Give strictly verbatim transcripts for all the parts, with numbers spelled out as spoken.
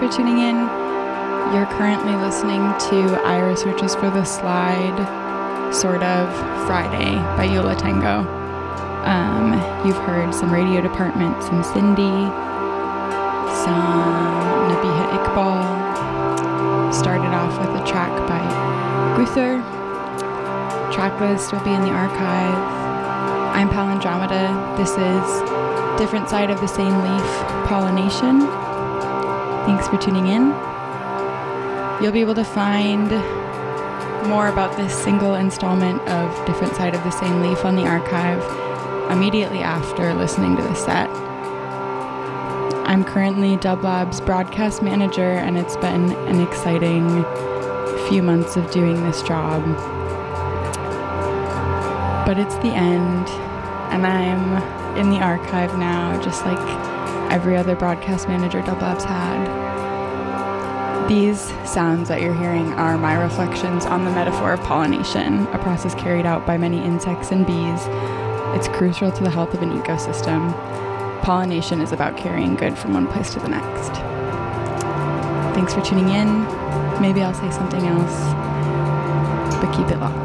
for tuning in. You're currently listening to Ira Searches for the Slide, Sort of Friday by Yo La Tengo. Um, you've heard some Radio Department, some Cindy, some Nabiha Iqbal. Started off with a track by Guther. Track list will be in the archive. I'm Palindromeda. This is Different Side of the Same Leaf, Pollination. Thanks for tuning in. You'll be able to find more about this single installment of Different Side of the Same Leaf on the archive immediately after listening to the set. I'm currently Dublab's broadcast manager, and it's been an exciting few months of doing this job. But it's the end, and I'm in the archive now, just like every other broadcast manager Dublab's had. These sounds that you're hearing are my reflections on the metaphor of pollination, a process carried out by many insects and bees. It's crucial to the health of an ecosystem. Pollination is about carrying good from one place to the next. Thanks for tuning in. Maybe I'll say something else, but keep it locked.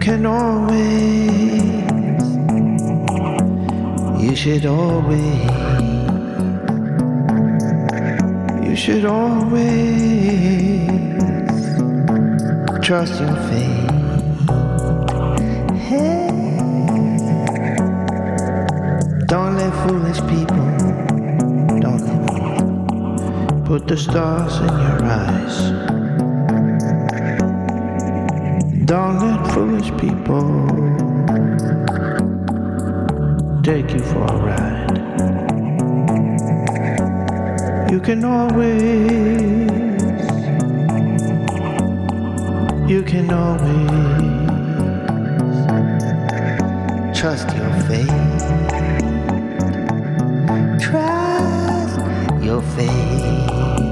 can always, you should always, you should always trust your fate. Hey, don't let foolish people, don't let me put the stars in your eyes. Don't let foolish people take you for a ride. You can always, you can always trust your fate. Trust your fate.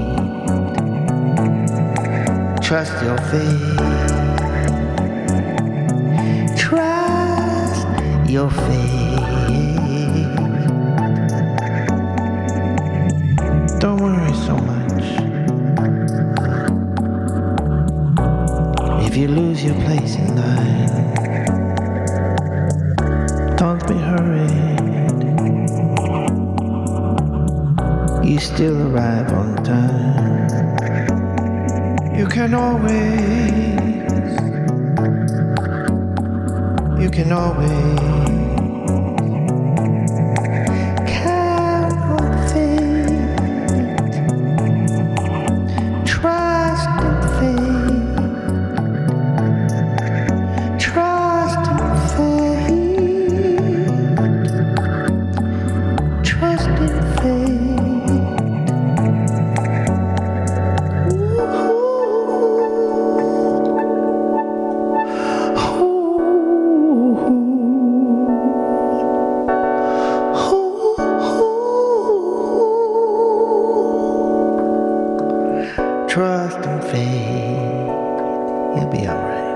Trust your fate. Trust your fate. Don't worry so much. If you lose your place in line, don't be hurried. You still arrive on time. You can always, you can always count on fate. Trust in fate. Trust in fate. Trust in fate. Trust and faith, you'll be all right.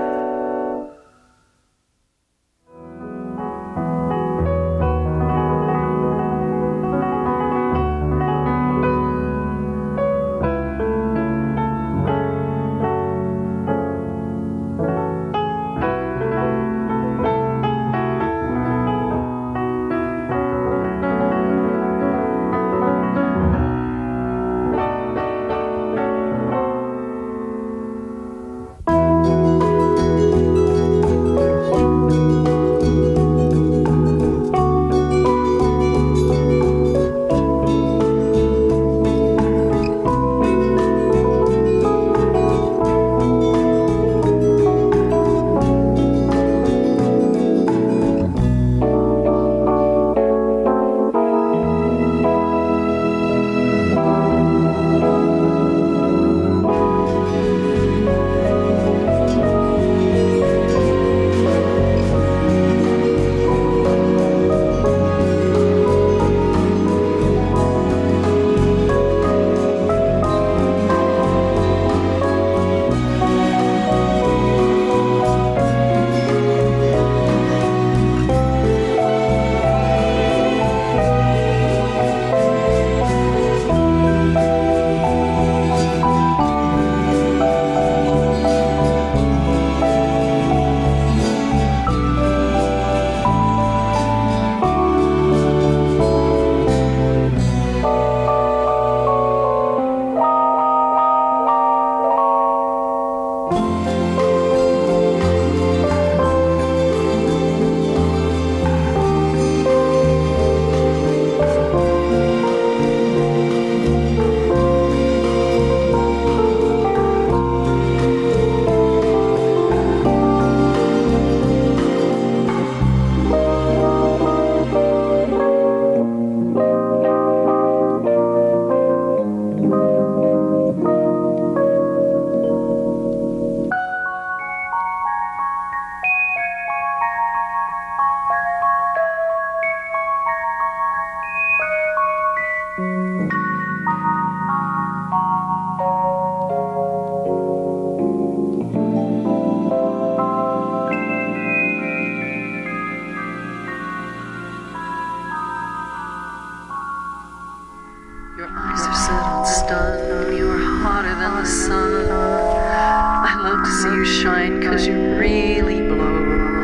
than the sun. I love to see you shine, 'cause you really blow.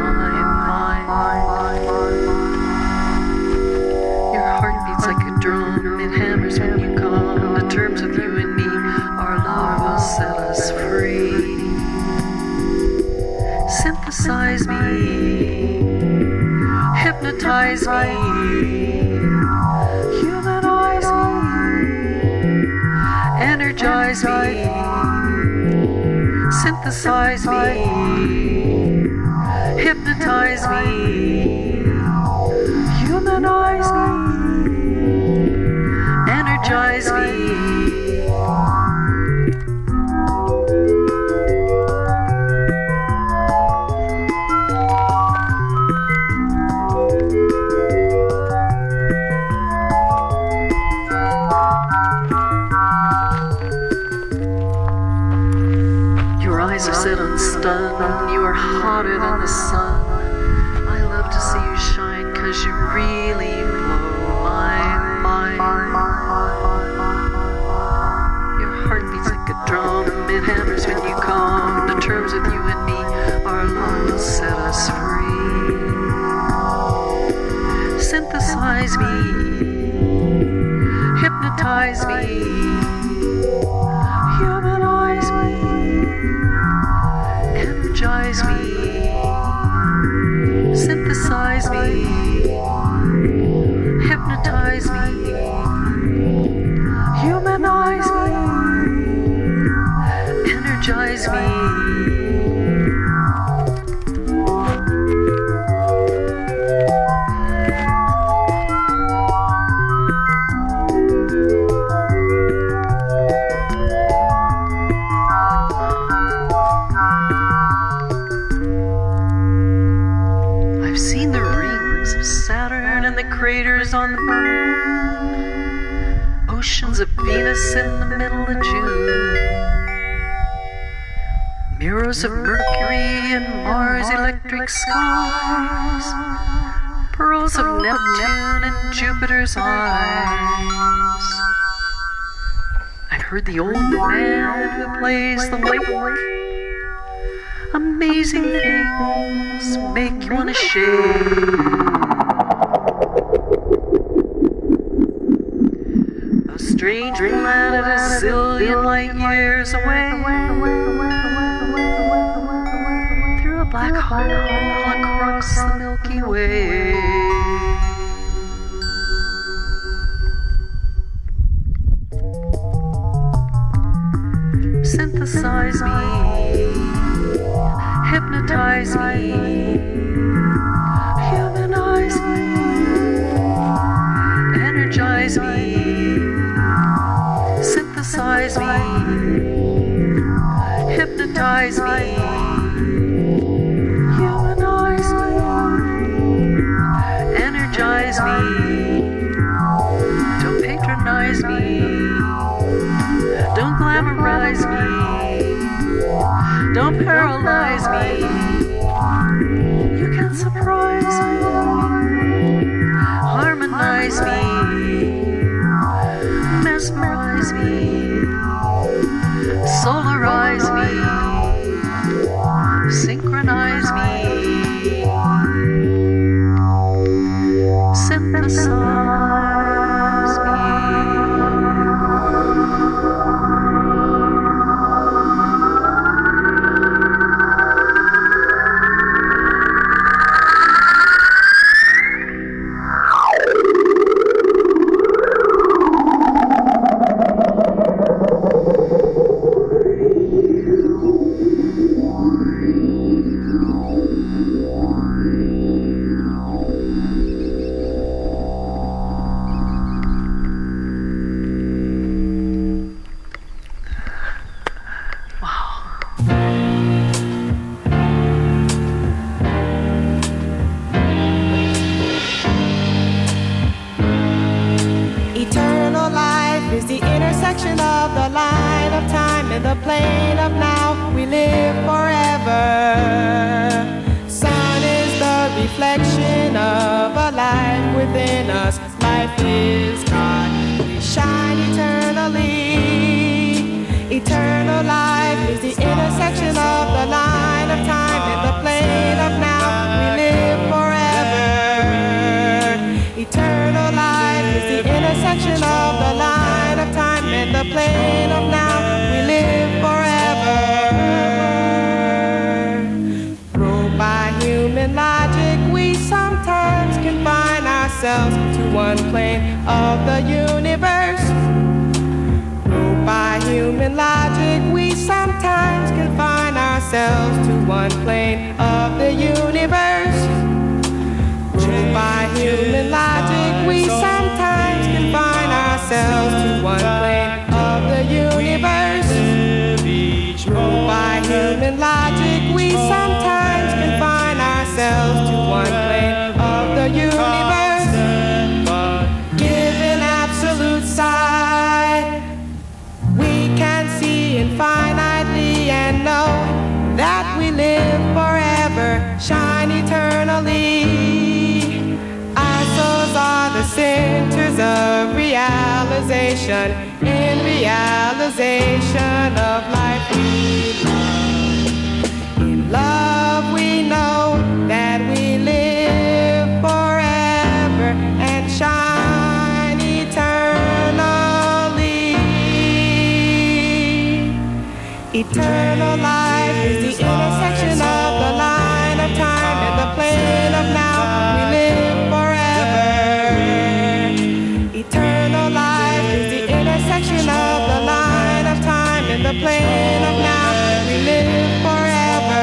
Synthesize me, hypnotize me, humanize me, energize me, synthesize me, hypnotize me, humanize me, energize me. Sit unstunned, you are hotter than the sun. I love to see you shine, cause you really blow my mind. Your heart beats like a drum, it hammers when you come to terms with you and me. Our love will set us free. Synthesize me, hypnotize me, humanize me, energize me, synthesize me, hypnotize me, humanize me, energize me. Craters on the moon, oceans of Venus in the middle of June, mirrors of Mercury and Mars' electric skies, pearls of Neptune and Jupiter's eyes. I've heard the old man who plays the lake, amazing things make you wanna shake. A strange planet a zillion light years away, through a black hole across the Milky Way. Synthesize me, hypnotize me, humanize me, energize me, synthesize me, hypnotize me, humanize me, energize me. Don't patronize me, don't glamorize me, don't paralyze me. You can surprise me, harmonize me, mesmerize me, solarize me, synchronize me, synthesize me. Plane of now, we live forever. one plane of the universe. Ruled by human logic, we sometimes confine ourselves to one plane of the universe. Ruled by human logic, we sometimes confine ourselves to one plane of the universe. Ruled by human logic, we sometimes confine ourselves to one plane of the universe. Given absolute sight, we can see infinitely and know that we live forever, shine eternally. Our souls are the centers of realization, in realization of life we love. In love we know that we live forever and shine eternally. Eternal life is the intersection of the line of time and the plane of now. We live forever. Eternal life is the intersection of the line of time and the plane of now. We live forever.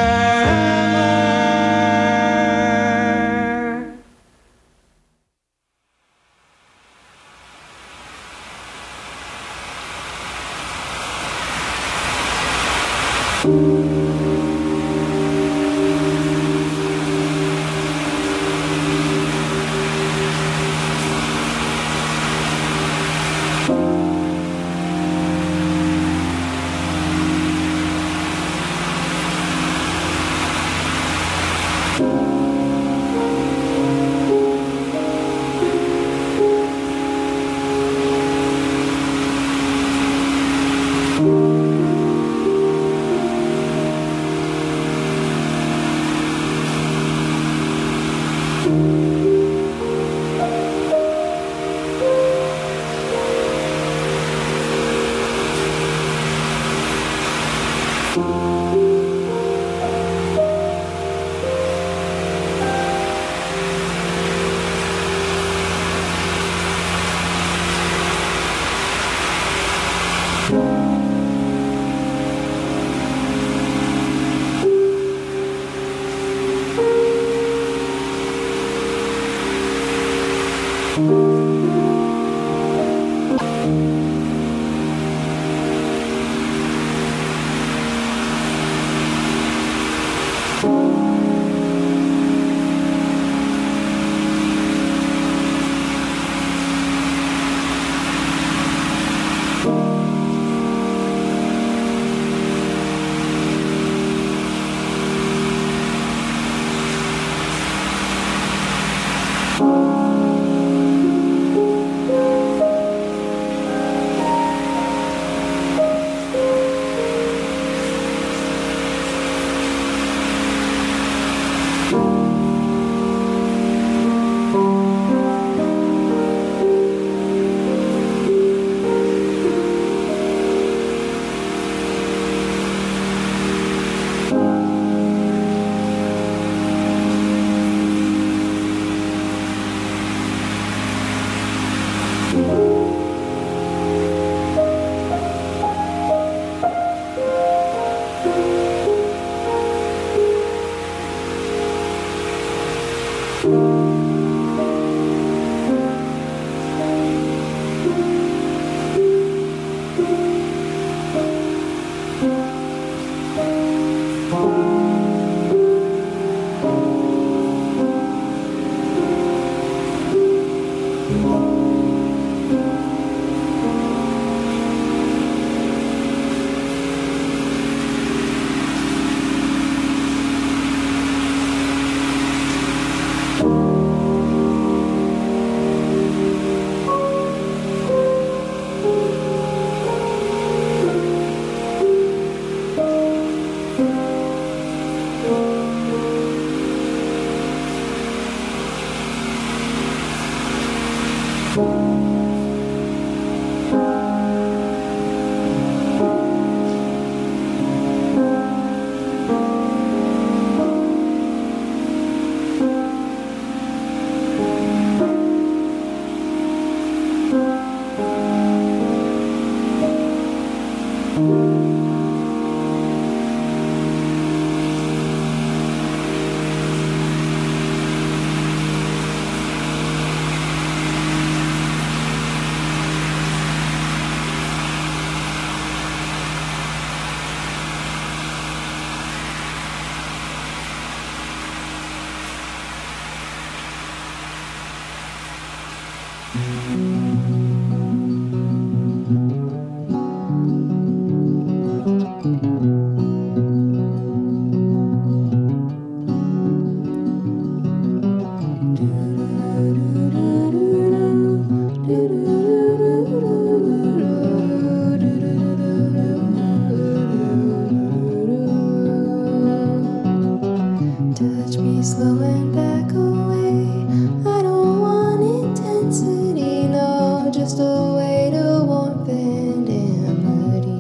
Touch me slow and back away. I don't want intensity, no, just a way to warmth and amity.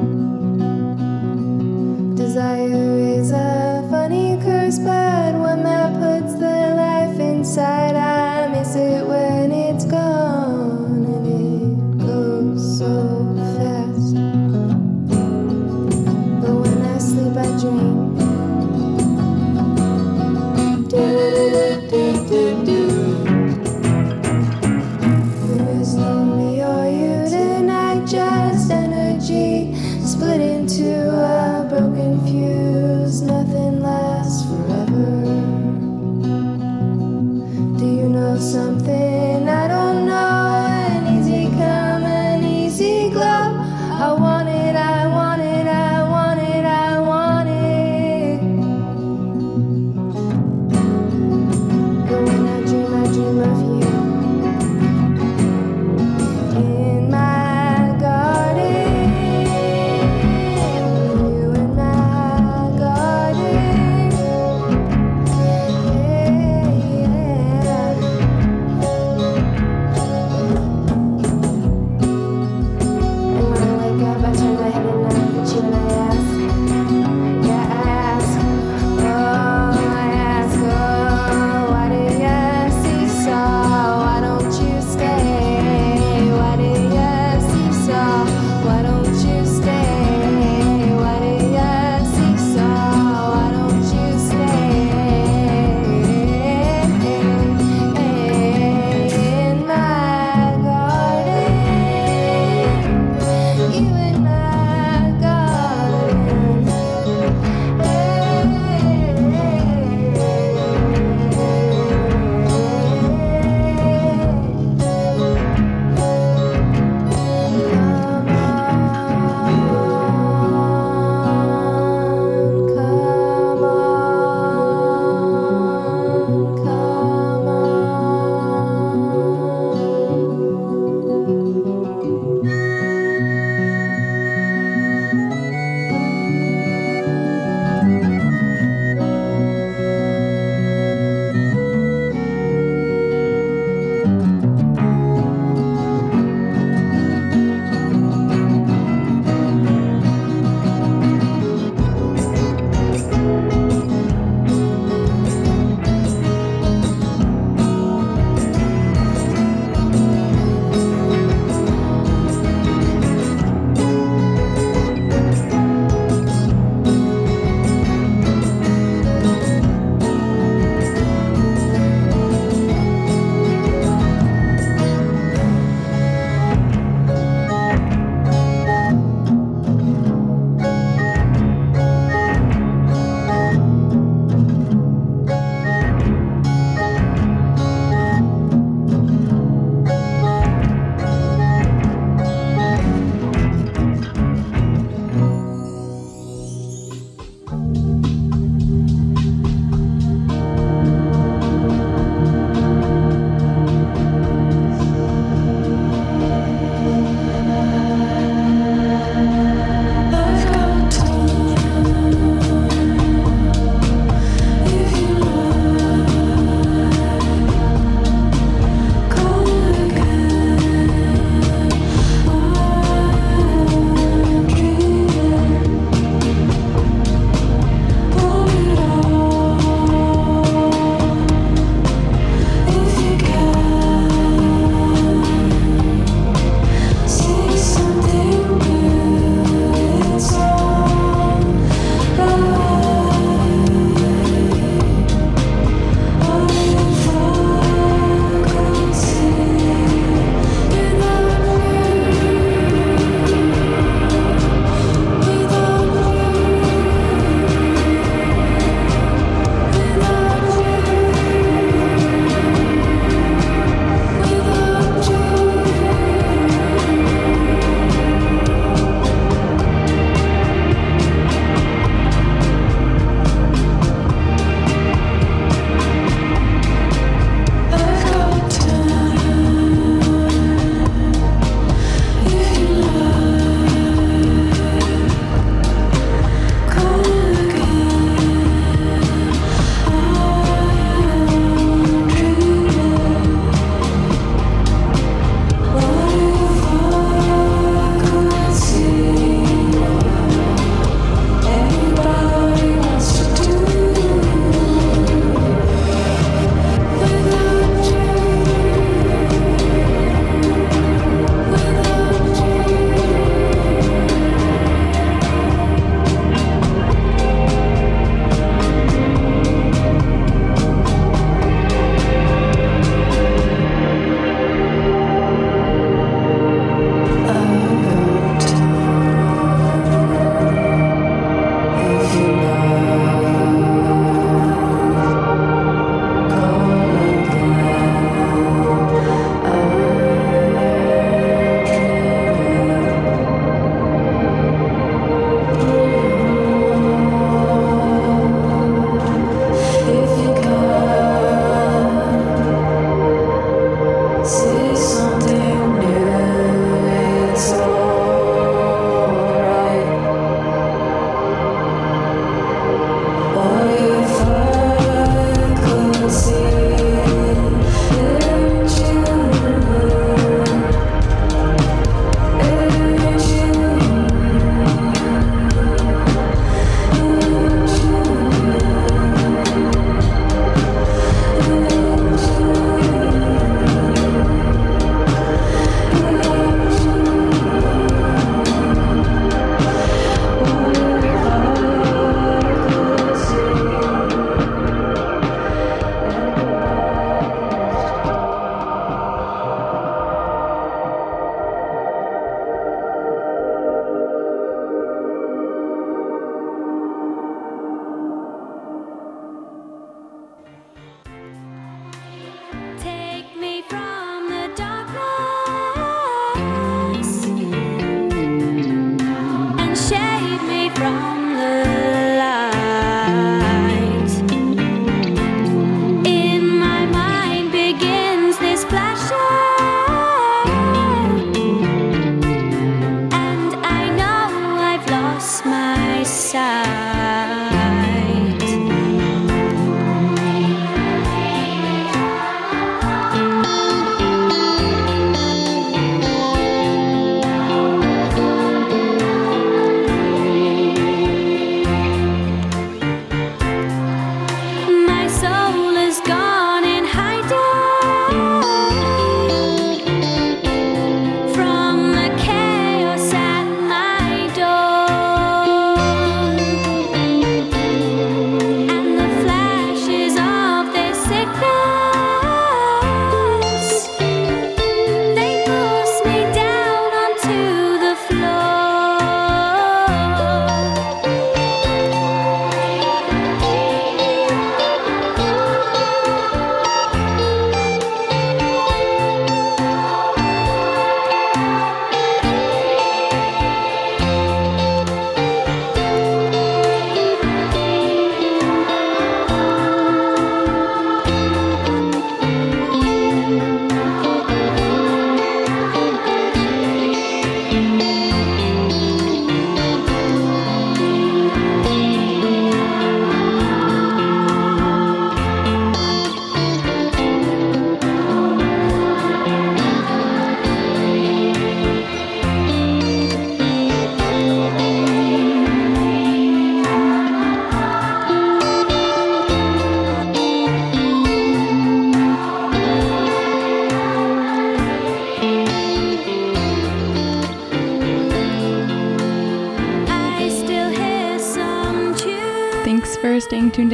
Desire is a funny curse, but one that puts the life inside. I miss it when it's gone, and it goes so fast. But when I sleep, I dream. Do-do-do-do.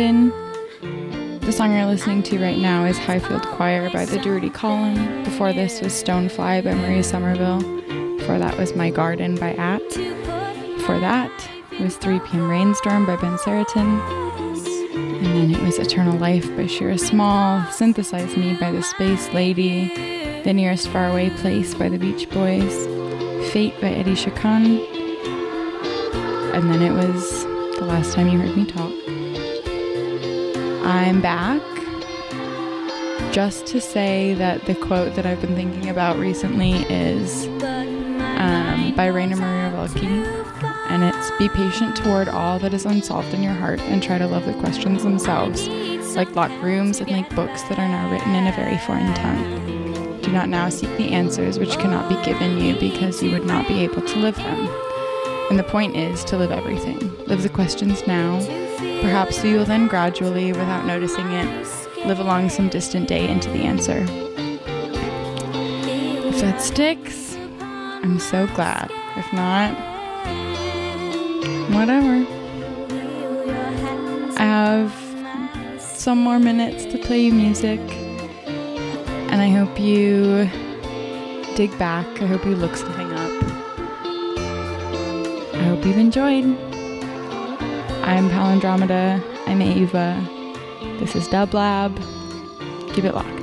Garden. The song you're listening to right now is Highfield Choir by the Doherty Column. Before this was Stonefly by Maria Somerville. Before that was My Garden by At. Before that was three p.m. Rainstorm by Ben Saratin. And then it was Eternal Life by Shira Small. Synthesize Me by The Space Lady. The Nearest Faraway Place by the Beach Boys. Fate by Eddie Chacon. And then it was The Last Time You Heard Me Talk. I'm back just to say that the quote that I've been thinking about recently is um, by Rainer Maria Rilke, and it's, be patient toward all that is unsolved in your heart and try to love the questions themselves, like locked rooms and like books that are now written in a very foreign tongue. Do not now seek the answers which cannot be given you because you would not be able to live them. And the point is to live everything. Live the questions now. Perhaps you will then gradually, without noticing it, live along some distant day into the answer. If that sticks, I'm so glad. If not, whatever. I have some more minutes to play you music, and I hope you dig back. I hope you look something up. I hope you've enjoyed. I'm Palindromeda. I'm Ava. This is Dub Lab. Keep it locked.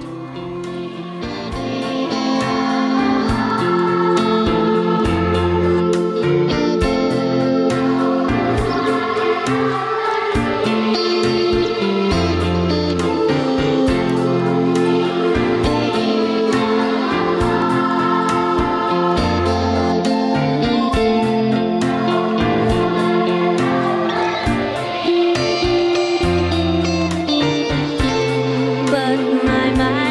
My mind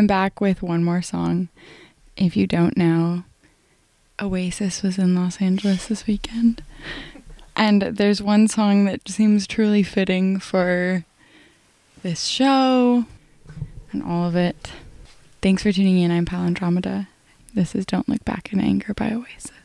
I'm back with one more song. If you don't know, Oasis was in Los Angeles this weekend. And there's one song that seems truly fitting for this show and all of it. Thanks for tuning in. I'm Palindromeda. This is Don't Look Back in Anger by Oasis.